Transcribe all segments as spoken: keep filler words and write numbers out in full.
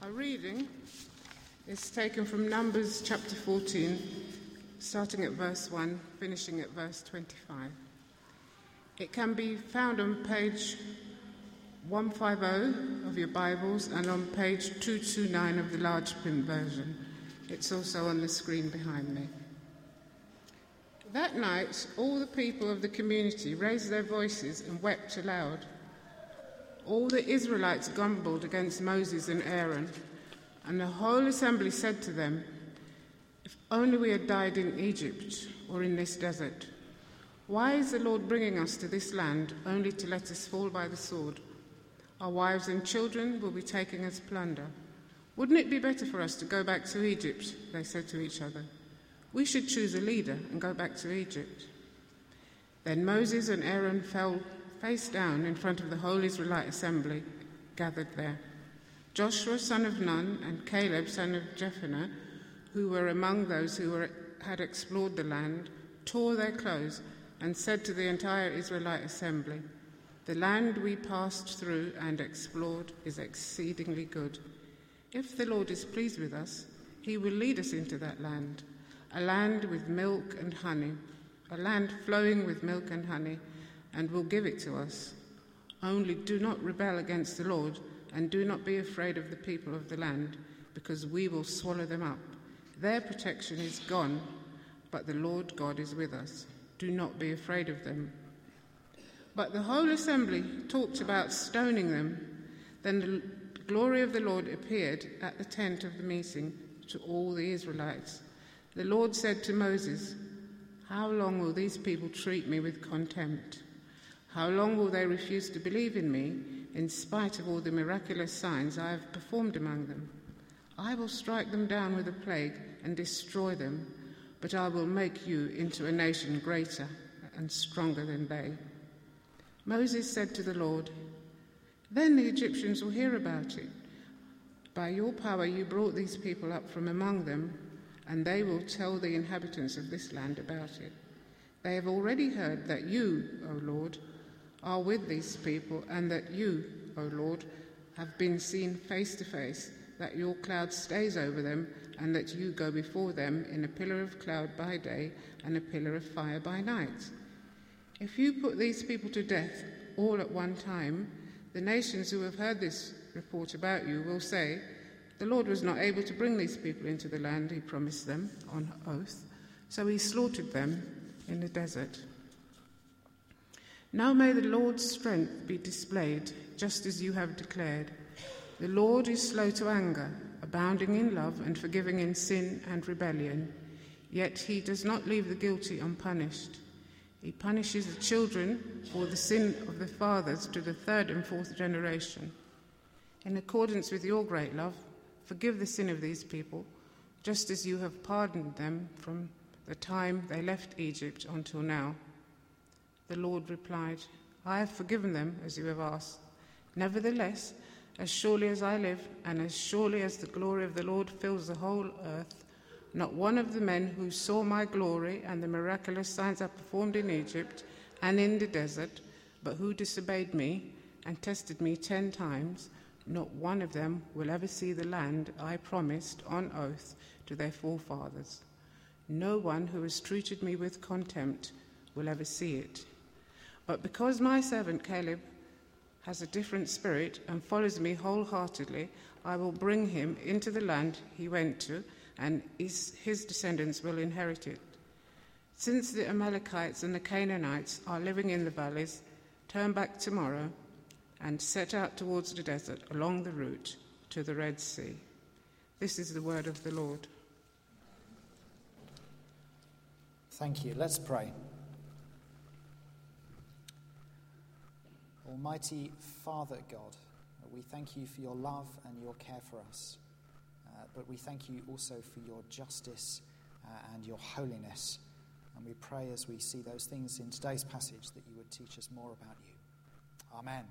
Our reading is taken from Numbers chapter fourteen, starting at verse one, finishing at verse twenty-five. It can be found on page one fifty of your Bibles and on page two twenty-nine of the large print version. It's also on the screen behind me. That night, all the people of the community raised their voices and wept aloud. All the Israelites grumbled against Moses and Aaron, and the whole assembly said to them, "If only we had died in Egypt or in this desert. Why is the Lord bringing us to this land only to let us fall by the sword? Our wives and children will be taken as plunder. Wouldn't it be better for us to go back to Egypt?" they said to each other. "We should choose a leader and go back to Egypt." Then Moses and Aaron fell face down in front of the whole Israelite assembly gathered there. Joshua son of Nun and Caleb son of Jephunneh, who were among those who were, had explored the land, tore their clothes and said to the entire Israelite assembly, "The land we passed through and explored is exceedingly good. If the Lord is pleased with us, he will lead us into that land, a land with milk and honey, a land flowing with milk and honey, and will give it to us. Only do not rebel against the Lord, and do not be afraid of the people of the land, because we will swallow them up. Their protection is gone, but the Lord God is with us. Do not be afraid of them." But the whole assembly talked about stoning them. Then the glory of the Lord appeared at the tent of the meeting to all the Israelites. The Lord said to Moses, "How long will these people treat me with contempt? How long will they refuse to believe in me, in spite of all the miraculous signs I have performed among them? I will strike them down with a plague and destroy them, but I will make you into a nation greater and stronger than they." Moses said to the Lord, "Then the Egyptians will hear about it. By your power you brought these people up from among them, and they will tell the inhabitants of this land about it. They have already heard that you, O Lord, are with these people, and that you, O Lord, have been seen face to face, that your cloud stays over them, and that you go before them in a pillar of cloud by day and a pillar of fire by night. If you put these people to death all at one time, the nations who have heard this report about you will say, 'The Lord was not able to bring these people into the land he promised them on oath, so he slaughtered them in the desert.' Now may the Lord's strength be displayed, just as you have declared. The Lord is slow to anger, abounding in love and forgiving in sin and rebellion. Yet he does not leave the guilty unpunished. He punishes the children for the sin of the fathers to the third and fourth generation. In accordance with your great love, forgive the sin of these people, just as you have pardoned them from the time they left Egypt until now." The Lord replied, "I have forgiven them as you have asked. Nevertheless, as surely as I live, and as surely as the glory of the Lord fills the whole earth, not one of the men who saw my glory and the miraculous signs I performed in Egypt and in the desert, but who disobeyed me and tested me ten times, not one of them will ever see the land I promised on oath to their forefathers. No one who has treated me with contempt will ever see it. But because my servant Caleb has a different spirit and follows me wholeheartedly, I will bring him into the land he went to, and his, his descendants will inherit it. Since the Amalekites and the Canaanites are living in the valleys, turn back tomorrow and set out towards the desert along the route to the Red Sea." This is the word of the Lord. Thank you. Let's pray. Almighty Father God, we thank you for your love and your care for us, uh, but we thank you also for your justice uh, and your holiness, and we pray as we see those things in today's passage that you would teach us more about you. Amen.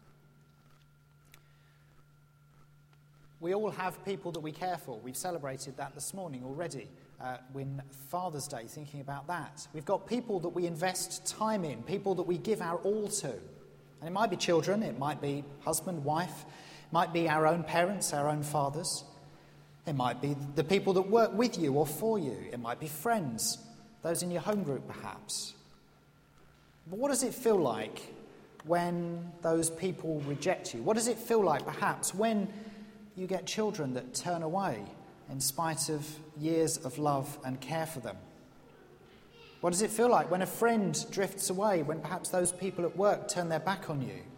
We all have people that we care for. We've celebrated that this morning already. Uh, when Father's Day, thinking about that. We've got people that we invest time in, people that we give our all to. And it might be children, it might be husband, wife, It might be our own parents, our own fathers. It might be the people that work with you or for you. It might be friends, those in your home group perhaps. But what does it feel like when those people reject you? What does it feel like perhaps when you get children that turn away in spite of years of love and care for them? What does it feel like when a friend drifts away, when perhaps those people at work turn their back on you?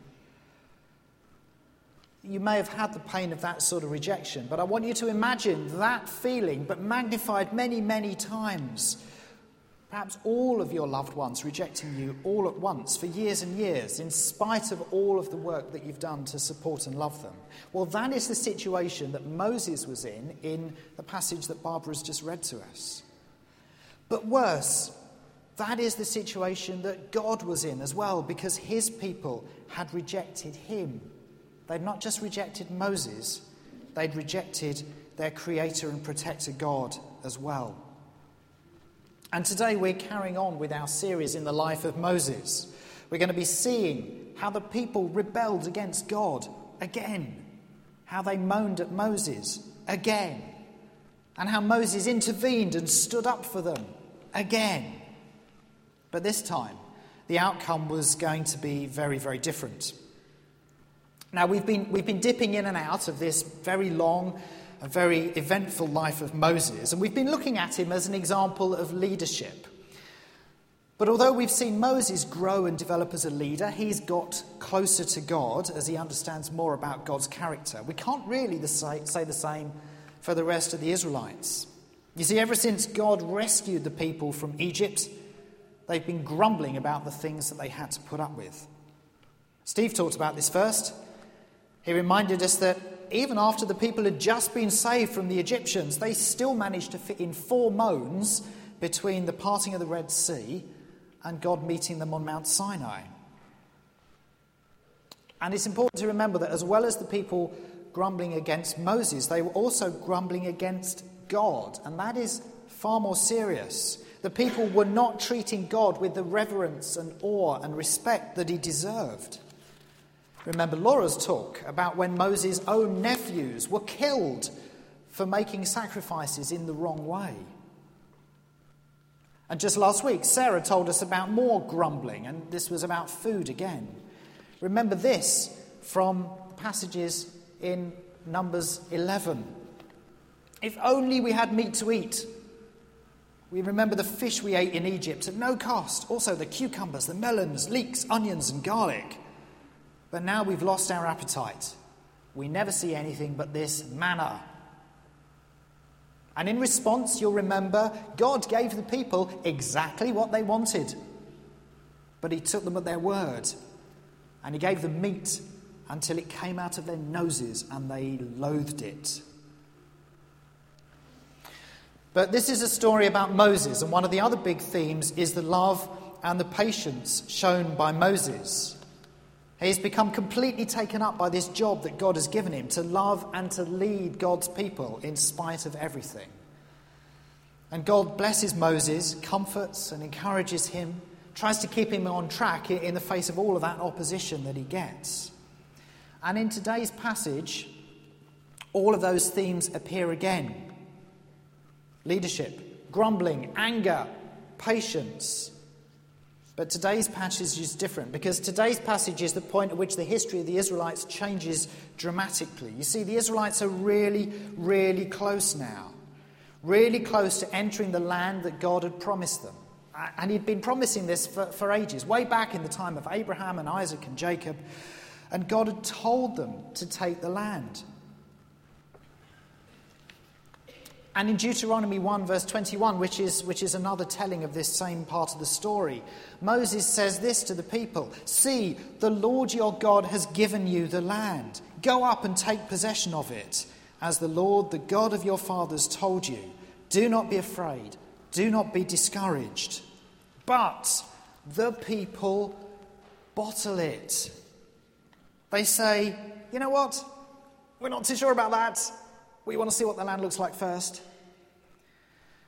You may have had the pain of that sort of rejection, but I want you to imagine that feeling, but magnified many, many times. Perhaps all of your loved ones rejecting you all at once for years and years, in spite of all of the work that you've done to support and love them. Well, that is the situation that Moses was in, in the passage that Barbara's just read to us. But worse, that is the situation that God was in as well, because his people had rejected him. They'd not just rejected Moses, they'd rejected their creator and protector God as well. And today we're carrying on with our series in the life of Moses. We're going to be seeing how the people rebelled against God again, how they moaned at Moses again, and how Moses intervened and stood up for them again. But this time, the outcome was going to be very, very different. Now, we've been we've been dipping in and out of this very long, a very eventful life of Moses, and we've been looking at him as an example of leadership. But although we've seen Moses grow and develop as a leader, he's got closer to God as he understands more about God's character. We can't really say the same for the rest of the Israelites. You see, ever since God rescued the people from Egypt, they've been grumbling about the things that they had to put up with. Steve talked about this first. He reminded us that even after the people had just been saved from the Egyptians, they still managed to fit in four moans between the parting of the Red Sea and God meeting them on Mount Sinai. And it's important to remember that as well as the people grumbling against Moses, they were also grumbling against God, and that is far more serious. The people were not treating God with the reverence and awe and respect that he deserved. Remember Laura's talk about when Moses' own nephews were killed for making sacrifices in the wrong way. And just last week, Sarah told us about more grumbling, and this was about food again. Remember this from passages in Numbers eleven. If only we had meat to eat. We remember the fish we ate in Egypt at no cost. Also the cucumbers, the melons, leeks, onions and garlic. But now we've lost our appetite. We never see anything but this manna. And in response, you'll remember, God gave the people exactly what they wanted. But he took them at their word. And he gave them meat until it came out of their noses and they loathed it. But this is a story about Moses, and one of the other big themes is the love and the patience shown by Moses. He's become completely taken up by this job that God has given him, to love and to lead God's people in spite of everything. And God blesses Moses, comforts and encourages him, tries to keep him on track in the face of all of that opposition that he gets. And in today's passage, all of those themes appear again. Leadership, grumbling, anger, patience. But today's passage is different, because today's passage is the point at which the history of the Israelites changes dramatically. You see, the Israelites are really, really close now. Really close to entering the land that God had promised them. And he'd been promising this for, for ages, way back in the time of Abraham and Isaac and Jacob. And God had told them to take the land. And in Deuteronomy one verse twenty-one, which is, which is another telling of this same part of the story, Moses says this to the people: "See, the Lord your God has given you the land. Go up and take possession of it, as the Lord, the God of your fathers, told you. Do not be afraid. Do not be discouraged." But the people bottle it. They say, "You know what? We're not too sure about that. We want to see what the land looks like first."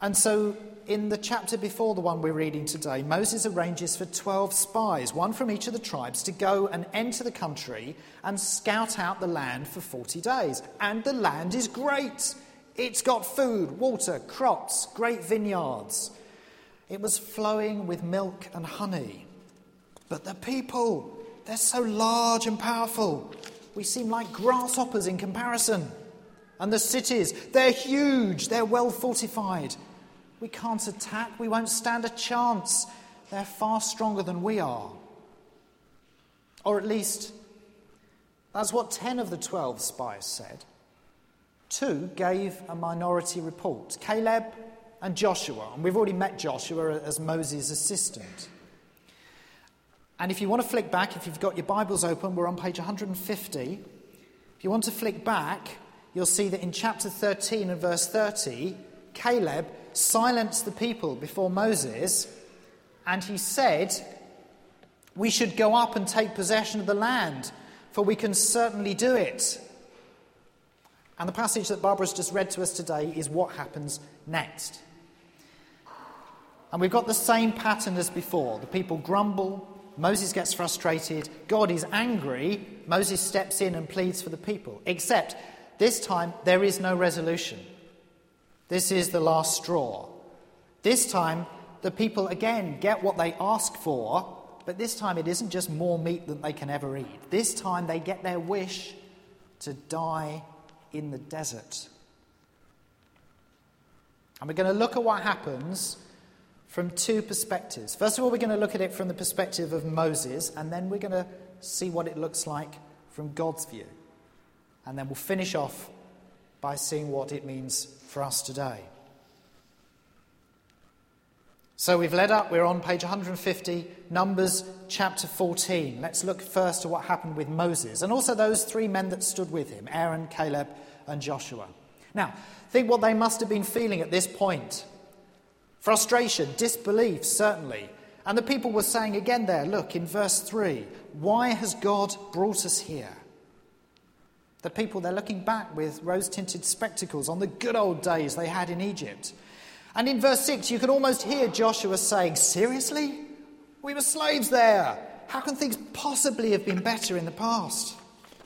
And so in the chapter before the one we're reading today, Moses arranges for twelve spies, one from each of the tribes, to go and enter the country and scout out the land for forty days. And the land is great. It's got food, water, crops, great vineyards. It was flowing with milk and honey. But the people, they're so large and powerful. We seem like grasshoppers in comparison. And the cities, they're huge, they're well fortified. We can't attack, we won't stand a chance. They're far stronger than we are. Or at least, that's what ten of the twelve spies said. Two gave a minority report, Caleb and Joshua. And we've already met Joshua as Moses' assistant. And if you want to flick back, if you've got your Bibles open, we're on page one hundred fifty. If you want to flick back, you'll see that in chapter thirteen and verse thirty, Caleb silenced the people before Moses, and he said, "We should go up and take possession of the land, for we can certainly do it." And the passage that Barbara's just read to us today is what happens next. And we've got the same pattern as before. The people grumble, Moses gets frustrated, God is angry, Moses steps in and pleads for the people. Except this time there is no resolution. This is the last straw. This time the people again get what they ask for, but this time it isn't just more meat than they can ever eat. This time they get their wish to die in the desert. And we're going to look at what happens from two perspectives. First of all, we're going to look at it from the perspective of Moses, and then we're going to see what it looks like from God's view. And then we'll finish off by seeing what it means for us today. So we've led up, we're on page one hundred fifty, Numbers chapter fourteen. Let's look first at what happened with Moses, and also those three men that stood with him, Aaron, Caleb, and Joshua. Now, think what they must have been feeling at this point. Frustration, disbelief, certainly. And the people were saying again there, look, in verse three, why has God brought us here? The people, they're looking back with rose-tinted spectacles on the good old days they had in Egypt. And in verse six, you can almost hear Joshua saying, seriously? We were slaves there. How can things possibly have been better in the past?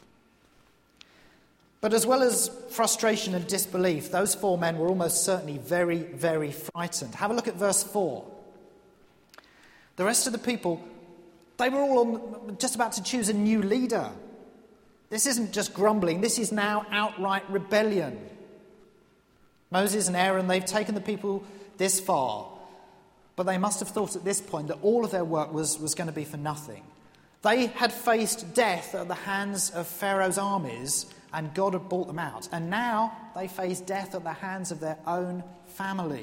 But as well as frustration and disbelief, those four men were almost certainly very, very frightened. Have a look at verse four. The rest of the people, they were all on, just about to choose a new leader. This isn't just grumbling, this is now outright rebellion. Moses and Aaron, they've taken the people this far, but they must have thought at this point that all of their work was, was going to be for nothing. They had faced death at the hands of Pharaoh's armies, and God had brought them out. And now they face death at the hands of their own family.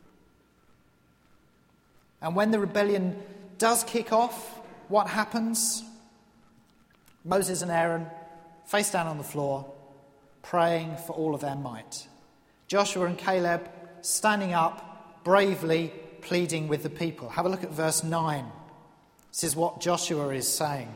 And when the rebellion does kick off, what happens? Moses and Aaron face down on the floor, praying for all of their might. Joshua and Caleb standing up, bravely pleading with the people. Have a look at verse nine. This is what Joshua is saying.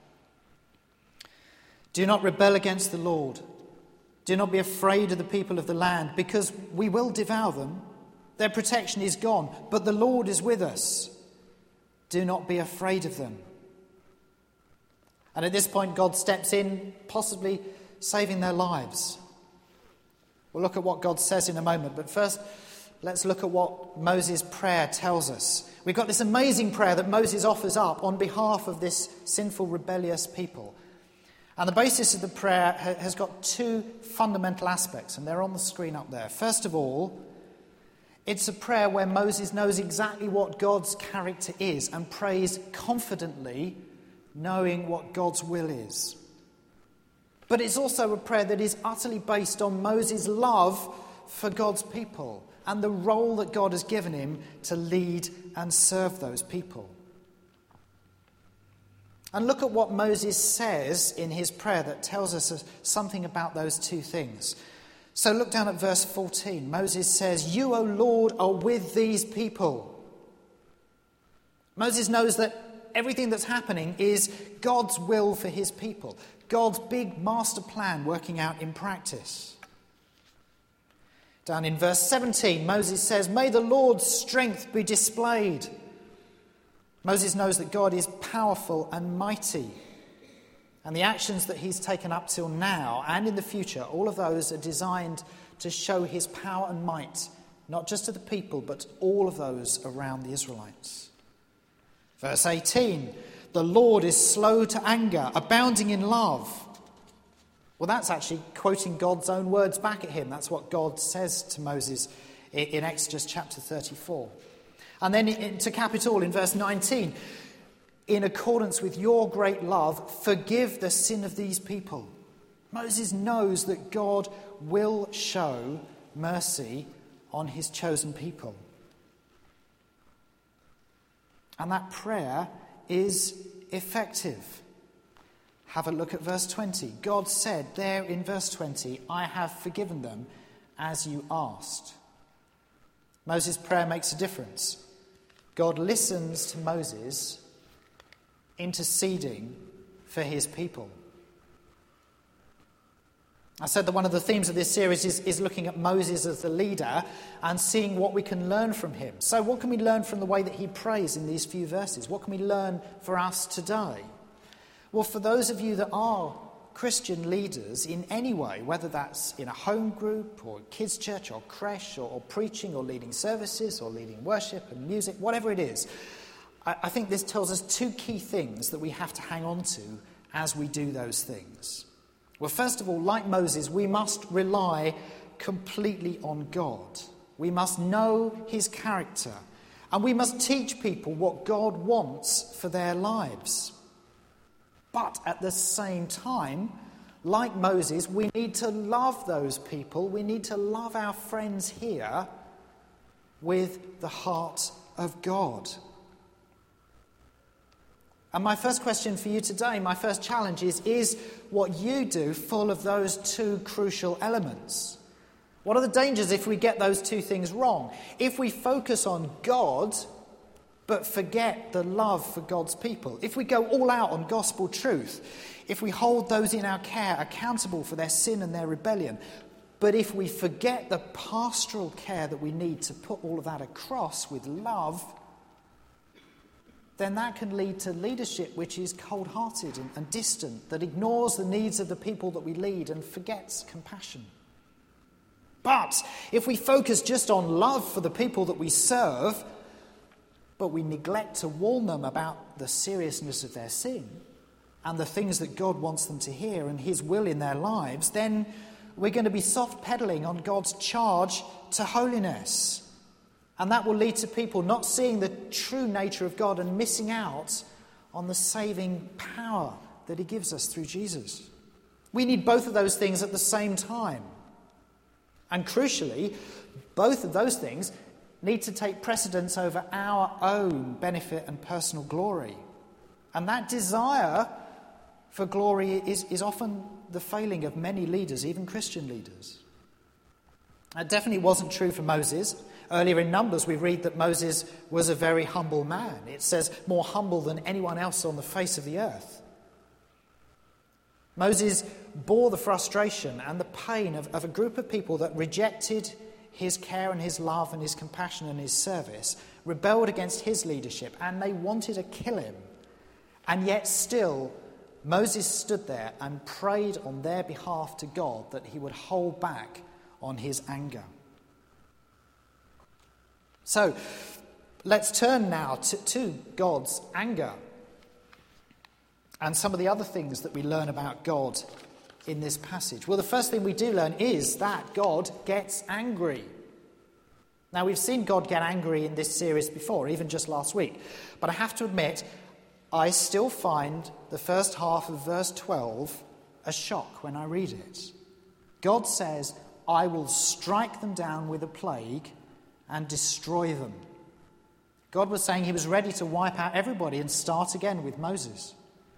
Do not rebel against the Lord. Do not be afraid of the people of the land, because we will devour them. Their protection is gone, but the Lord is with us. Do not be afraid of them. And at this point, God steps in, possibly saving their lives. We'll look at what God says in a moment, but first, let's look at what Moses' prayer tells us. We've got this amazing prayer that Moses offers up on behalf of this sinful, rebellious people. And the basis of the prayer has got two fundamental aspects, and they're on the screen up there. First of all, it's a prayer where Moses knows exactly what God's character is and prays confidently, knowing what God's will is. But it's also a prayer that is utterly based on Moses' love for God's people and the role that God has given him to lead and serve those people. And look at what Moses says in his prayer that tells us something about those two things. So look down at verse fourteen. Moses says, "You, O Lord, are with these people." Moses knows that everything that's happening is God's will for his people. God's big master plan working out in practice. Down in verse seventeen, Moses says, "May the Lord's strength be displayed." Moses knows that God is powerful and mighty. And the actions that he's taken up till now and in the future, all of those are designed to show his power and might, not just to the people, but to all of those around the Israelites. Verse eighteen, "The Lord is slow to anger, abounding in love." Well, that's actually quoting God's own words back at him. That's what God says to Moses in Exodus chapter thirty-four. And then to cap it all, in verse nineteen, "In accordance with your great love, forgive the sin of these people." Moses knows that God will show mercy on his chosen people. And that prayer is effective. Have a look at verse twenty. God said there in verse twenty, "I have forgiven them as you asked." Moses' prayer makes a difference. God listens to Moses interceding for his people. I said that one of the themes of this series is, is looking at Moses as the leader and seeing what we can learn from him. So what can we learn from the way that he prays in these few verses? What can we learn for us today? Well, for those of you that are Christian leaders in any way, whether that's in a home group or kids' church or creche or, or preaching or leading services or leading worship and music, whatever it is, I, I think this tells us two key things that we have to hang on to as we do those things. Well, first of all, like Moses, we must rely completely on God. We must know his character, and we must teach people what God wants for their lives. But at the same time, like Moses, we need to love those people. We need to love our friends here with the heart of God. And my first question for you today, my first challenge is, is what you do full of those two crucial elements? What are the dangers if we get those two things wrong? If we focus on God but forget the love for God's people, if we go all out on gospel truth, if we hold those in our care accountable for their sin and their rebellion, but if we forget the pastoral care that we need to put all of that across with love, then that can lead to leadership which is cold-hearted and, and distant, that ignores the needs of the people that we lead and forgets compassion. But if we focus just on love for the people that we serve, but we neglect to warn them about the seriousness of their sin and the things that God wants them to hear and his will in their lives, then we're going to be soft-pedaling on God's charge to holiness. And that will lead to people not seeing the true nature of God and missing out on the saving power that he gives us through Jesus. We need both of those things at the same time. And crucially, both of those things need to take precedence over our own benefit and personal glory. And that desire for glory is, is often the failing of many leaders, even Christian leaders. That definitely wasn't true for Moses. Earlier in Numbers, we read that Moses was a very humble man. It says more humble than anyone else on the face of the earth. Moses bore the frustration and the pain of, of a group of people that rejected his care and his love and his compassion and his service, rebelled against his leadership, and they wanted to kill him. And yet still, Moses stood there and prayed on their behalf to God that he would hold back on his anger. So, let's turn now to, to God's anger and some of the other things that we learn about God in this passage. Well, the first thing we do learn is that God gets angry. Now, we've seen God get angry in this series before, even just last week. But I have to admit, I still find the first half of verse twelve a shock when I read it. God says, "I will strike them down with a plague and destroy them." God was saying he was ready to wipe out everybody and start again with Moses.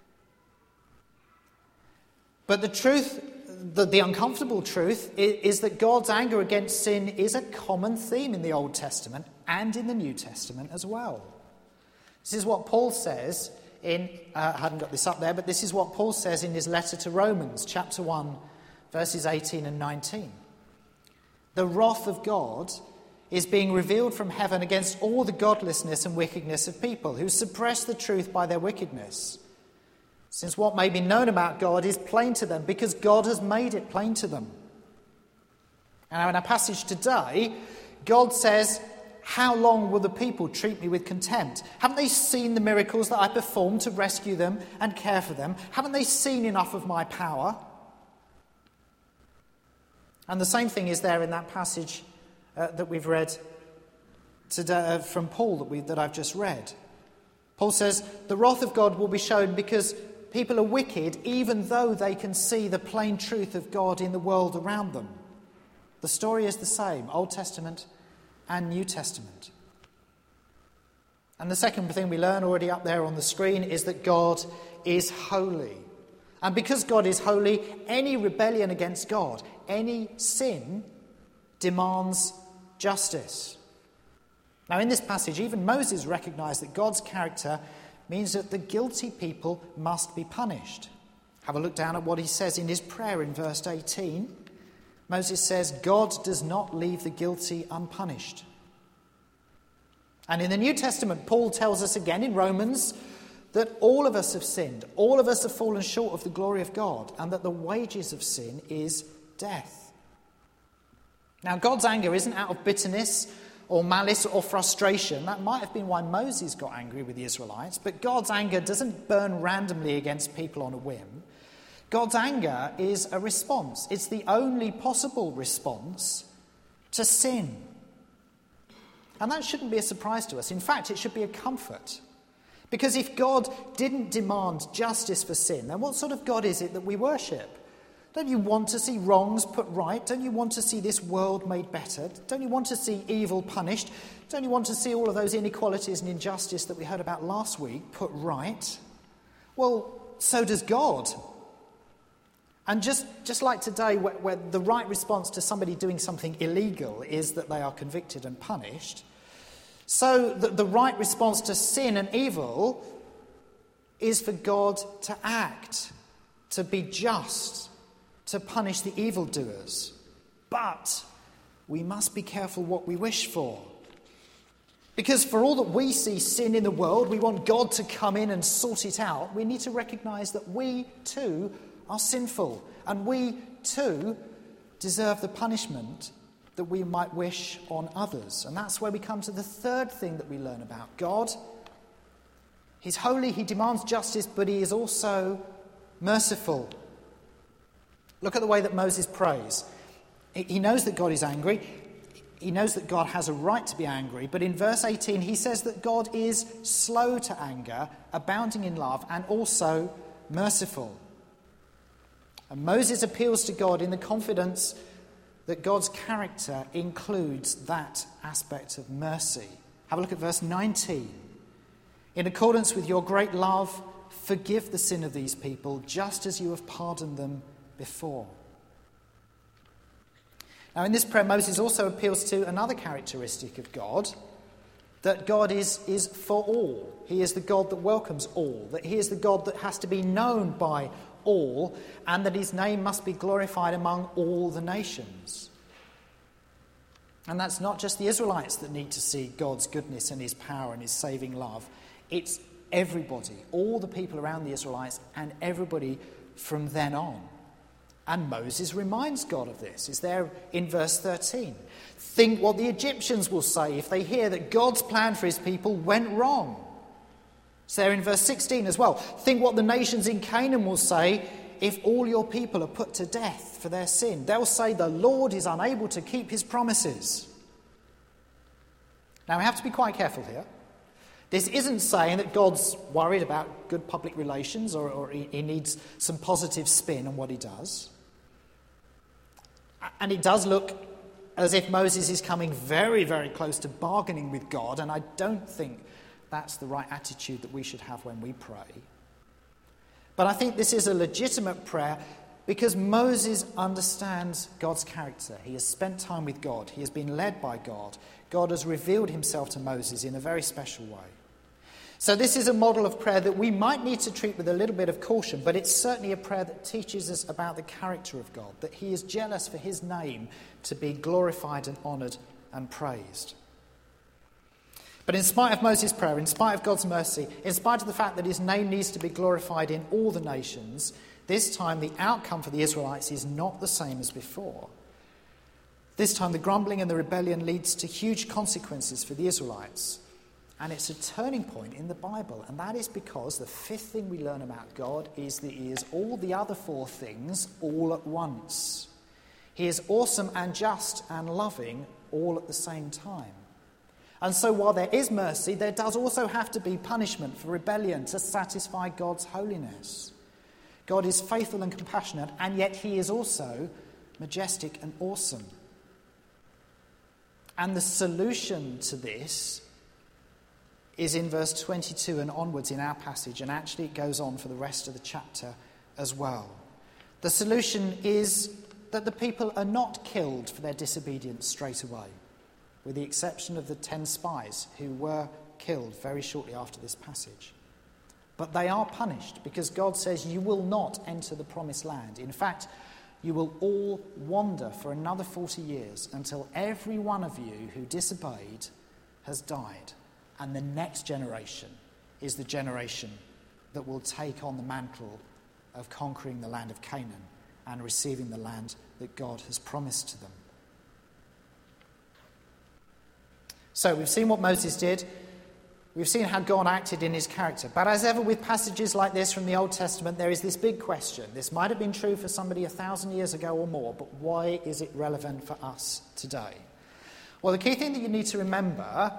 But the truth, the, the uncomfortable truth, is, is that God's anger against sin is a common theme in the Old Testament and in the New Testament as well. This is what Paul says in, uh, I hadn't got this up there, but this is what Paul says in his letter to Romans, chapter one, verses eighteen and nineteen. The wrath of God is being revealed from heaven against all the godlessness and wickedness of people who suppress the truth by their wickedness. Since what may be known about God is plain to them because God has made it plain to them. And now in our passage today, God says, how long will the people treat me with contempt? Haven't they seen the miracles that I performed to rescue them and care for them? Haven't they seen enough of my power? And the same thing is there in that passage uh, that we've read today, uh, from Paul that, we, that I've just read. Paul says, the wrath of God will be shown because people are wicked even though they can see the plain truth of God in the world around them. The story is the same, Old Testament and New Testament. And the second thing we learn already up there on the screen is that God is holy. And because God is holy, any rebellion against God, any sin, demands justice. Now in this passage, even Moses recognised that God's character means that the guilty people must be punished. Have a look down at what he says in his prayer in verse eighteen. Moses says, God does not leave the guilty unpunished. And in the New Testament, Paul tells us again in Romans that all of us have sinned, all of us have fallen short of the glory of God, and that the wages of sin is death. Now, God's anger isn't out of bitterness or malice or frustration. That might have been why Moses got angry with the Israelites, but God's anger doesn't burn randomly against people on a whim. God's anger is a response. It's the only possible response to sin. And that shouldn't be a surprise to us. In fact, it should be a comfort. Because if God didn't demand justice for sin, then what sort of God is it that we worship? Don't you want to see wrongs put right? Don't you want to see this world made better? Don't you want to see evil punished? Don't you want to see all of those inequalities and injustice that we heard about last week put right? Well, so does God. And just, just like today, where, where the right response to somebody doing something illegal is that they are convicted and punished, so the, the right response to sin and evil is for God to act, to be just, to punish the evildoers. But we must be careful what we wish for. Because for all that we see sin in the world, we want God to come in and sort it out. We need to recognise that we too are sinful, and we too deserve the punishment that we might wish on others. And that's where we come to the third thing that we learn about God. He's holy, he demands justice, but he is also merciful. Look at the way that Moses prays. He knows that God is angry. He knows that God has a right to be angry. But in verse eighteen, he says that God is slow to anger, abounding in love, and also merciful. And Moses appeals to God in the confidence that God's character includes that aspect of mercy. Have a look at verse nineteen. In accordance with your great love, forgive the sin of these people, just as you have pardoned them before. Now, in this prayer, Moses also appeals to another characteristic of God, that God is, is for all. He is the God that welcomes all, that he is the God that has to be known by all, and that his name must be glorified among all the nations. And that's not just the Israelites that need to see God's goodness and his power and his saving love. It's everybody, all the people around the Israelites, and everybody from then on. And Moses reminds God of this. It's there in verse thirteen. Think what the Egyptians will say if they hear that God's plan for his people went wrong. It's there in verse sixteen as well. Think what the nations in Canaan will say if all your people are put to death for their sin. They'll say the Lord is unable to keep his promises. Now we have to be quite careful here. This isn't saying that God's worried about good public relations or, or he, he needs some positive spin on what he does. And it does look as if Moses is coming very, very close to bargaining with God, and I don't think that's the right attitude that we should have when we pray. But I think this is a legitimate prayer because Moses understands God's character. He has spent time with God. He has been led by God. God has revealed himself to Moses in a very special way. So this is a model of prayer that we might need to treat with a little bit of caution, but it's certainly a prayer that teaches us about the character of God, that he is jealous for his name to be glorified and honoured and praised. But in spite of Moses' prayer, in spite of God's mercy, in spite of the fact that his name needs to be glorified in all the nations, this time the outcome for the Israelites is not the same as before. This time the grumbling and the rebellion leads to huge consequences for the Israelites. And it's a turning point in the Bible, and that is because the fifth thing we learn about God is that he is all the other four things all at once. He is awesome and just and loving all at the same time. And so while there is mercy, there does also have to be punishment for rebellion to satisfy God's holiness. God is faithful and compassionate, and yet he is also majestic and awesome. And the solution to this is in verse twenty-two and onwards in our passage, and actually it goes on for the rest of the chapter as well. The solution is that the people are not killed for their disobedience straight away, with the exception of the ten spies who were killed very shortly after this passage. But they are punished because God says you will not enter the promised land. In fact, you will all wander for another forty years until every one of you who disobeyed has died. And the next generation is the generation that will take on the mantle of conquering the land of Canaan and receiving the land that God has promised to them. So we've seen what Moses did. We've seen how God acted in his character. But as ever with passages like this from the Old Testament, there is this big question. This might have been true for somebody a thousand years ago or more, but why is it relevant for us today? Well, the key thing that you need to remember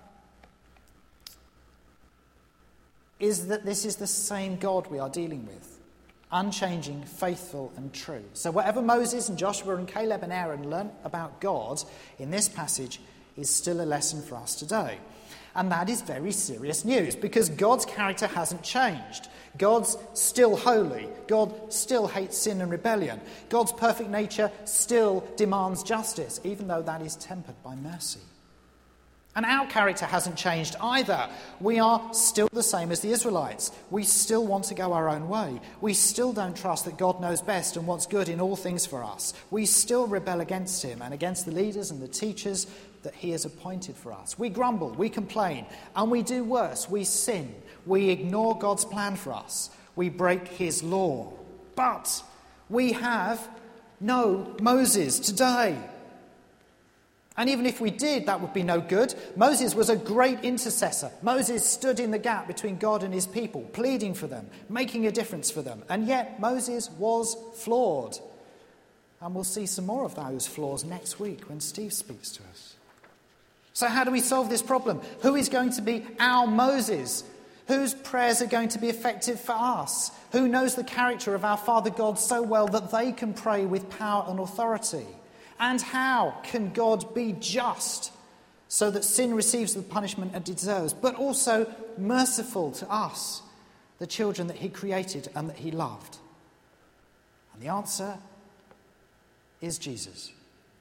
is that this is the same God we are dealing with, unchanging, faithful and true. So whatever Moses and Joshua and Caleb and Aaron learnt about God in this passage is still a lesson for us today. And that is very serious news, because God's character hasn't changed. God's still holy. God still hates sin and rebellion. God's perfect nature still demands justice, even though that is tempered by mercy. And our character hasn't changed either. We are still the same as the Israelites. We still want to go our own way. We still don't trust that God knows best and wants good in all things for us. We still rebel against him and against the leaders and the teachers that he has appointed for us. We grumble, we complain, and we do worse. We sin. We ignore God's plan for us. We break his law. But we have no Moses today. And even if we did, that would be no good. Moses was a great intercessor. Moses stood in the gap between God and his people, pleading for them, making a difference for them. And yet Moses was flawed. And we'll see some more of those flaws next week when Steve speaks to us. So how do we solve this problem? Who is going to be our Moses? Whose prayers are going to be effective for us? Who knows the character of our Father God so well that they can pray with power and authority? And how can God be just so that sin receives the punishment it deserves, but also merciful to us, the children that he created and that he loved? And the answer is Jesus.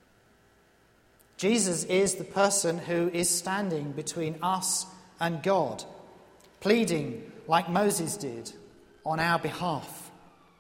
Jesus is the person who is standing between us and God, pleading like Moses did on our behalf.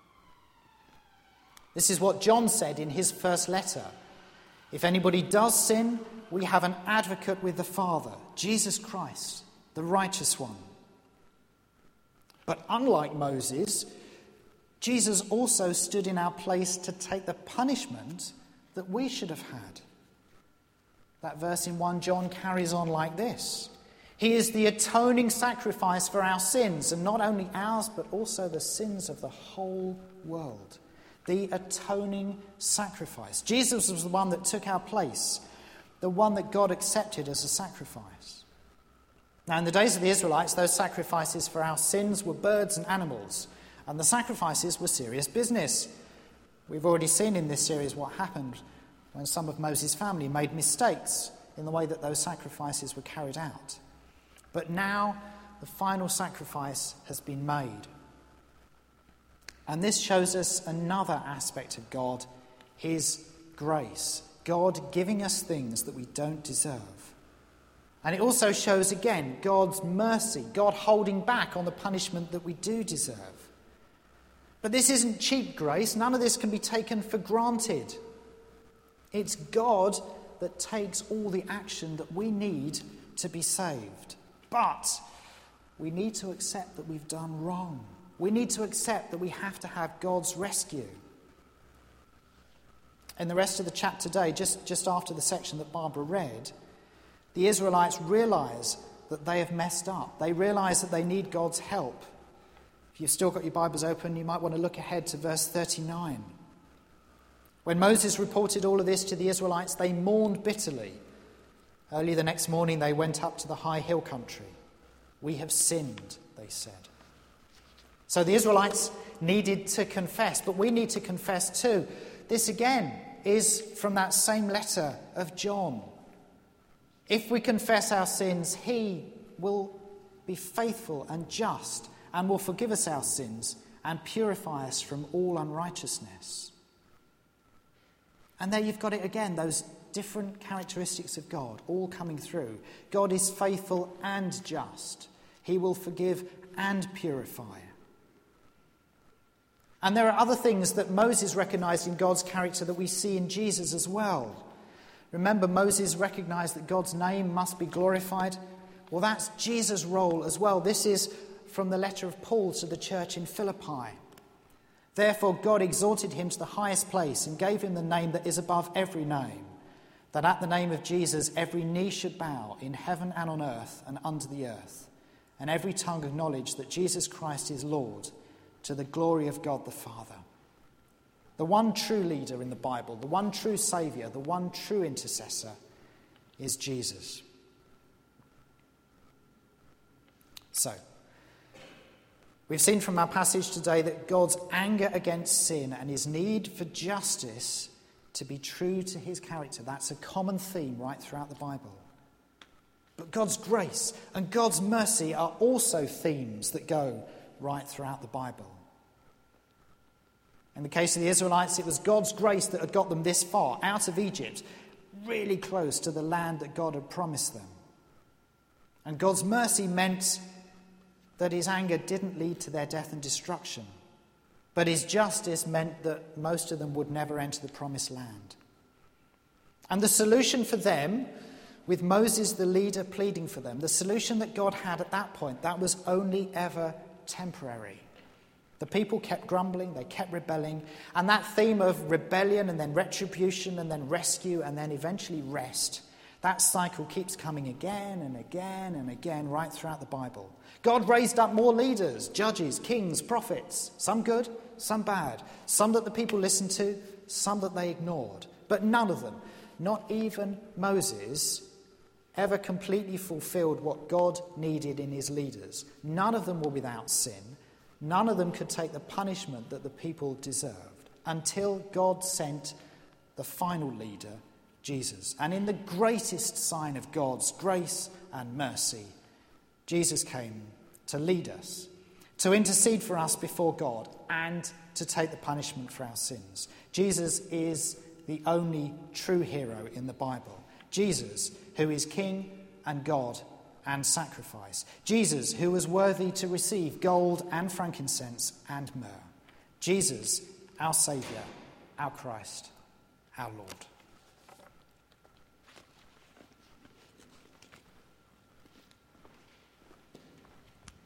This is what John said in his first letter. If anybody does sin, we have an advocate with the Father, Jesus Christ, the righteous one. But unlike Moses, Jesus also stood in our place to take the punishment that we should have had. That verse in First John carries on like this. He is the atoning sacrifice for our sins, and not only ours, but also the sins of the whole world. The atoning sacrifice. Jesus was the one that took our place, the one that God accepted as a sacrifice. Now, in the days of the Israelites, those sacrifices for our sins were birds and animals, and the sacrifices were serious business. We've already seen in this series what happened when some of Moses' family made mistakes in the way that those sacrifices were carried out. But now the final sacrifice has been made. And this shows us another aspect of God, his grace. God giving us things that we don't deserve. And it also shows, again, God's mercy, God holding back on the punishment that we do deserve. But this isn't cheap grace. None of this can be taken for granted. It's God that takes all the action that we need to be saved. But we need to accept that we've done wrong. We need to accept that we have to have God's rescue. In the rest of the chapter today, just, just after the section that Barbara read, the Israelites realise that they have messed up. They realise that they need God's help. If you've still got your Bibles open, you might want to look ahead to verse thirty-nine. When Moses reported all of this to the Israelites, they mourned bitterly. Early the next morning, they went up to the high hill country. "We have sinned," they said. So the Israelites needed to confess, but we need to confess too. This again is from that same letter of John. If we confess our sins, he will be faithful and just and will forgive us our sins and purify us from all unrighteousness. And there you've got it again, those different characteristics of God all coming through. God is faithful and just. He will forgive and purify. And there are other things that Moses recognised in God's character that we see in Jesus as well. Remember, Moses recognised that God's name must be glorified. Well, that's Jesus' role as well. This is from the letter of Paul to the church in Philippi. Therefore, God exalted him to the highest place and gave him the name that is above every name, that at the name of Jesus every knee should bow in heaven and on earth and under the earth, and every tongue acknowledge that Jesus Christ is Lord, to the glory of God the Father. The one true leader in the Bible, the one true saviour, the one true intercessor is Jesus. So, we've seen from our passage today that God's anger against sin and his need for justice to be true to his character, that's a common theme right throughout the Bible. But God's grace and God's mercy are also themes that go right throughout the Bible. In the case of the Israelites, it was God's grace that had got them this far, out of Egypt, really close to the land that God had promised them. And God's mercy meant that his anger didn't lead to their death and destruction, but his justice meant that most of them would never enter the promised land. And the solution for them, with Moses the leader pleading for them, the solution that God had at that point, that was only ever temporary. The people kept grumbling, they kept rebelling, and that theme of rebellion and then retribution and then rescue and then eventually rest, that cycle keeps coming again and again and again right throughout the Bible. God raised up more leaders, judges, kings, prophets, some good, some bad, some that the people listened to, some that they ignored. But none of them, not even Moses, ever completely fulfilled what God needed in his leaders. None of them were without sin. None of them could take the punishment that the people deserved until God sent the final leader, Jesus. And in the greatest sign of God's grace and mercy, Jesus came to lead us, to intercede for us before God, and to take the punishment for our sins. Jesus is the only true hero in the Bible. Jesus, who is King and God and sacrifice. Jesus, who was worthy to receive gold and frankincense and myrrh. Jesus, our Saviour, our Christ, our Lord.